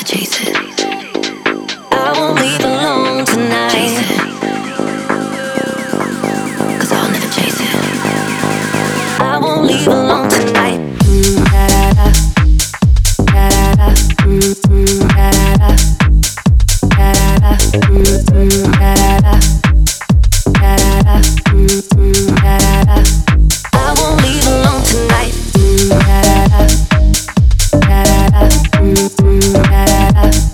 chase it. I won't leave alone tonight. Chase it. 'Cause I'll never chase it. I won't leave alone tonight. Da da da. Da da da. Da da da. Da da da. Da da da. Da da da. Da da da. I won't leave alone tonight. Da da da. Da da da. Da da da.